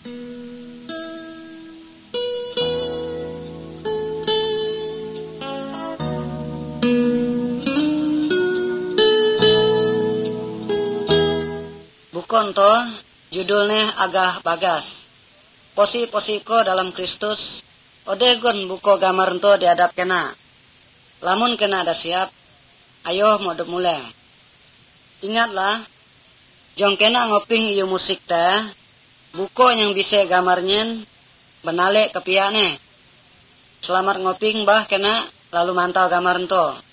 Bukonto judulnya agah bagas. Posi-posiko dalam Kristus. Odegon buko gamar ento diadap kena. Lamun kena ada siap. Ayo mau mulai. Ingatlah. Jong kena ngoping iyo musik teh. Buko yang bisa gamarnyen. Benale kepiane. Selamat ngoping bah kena. Lalu mantau gamar ento.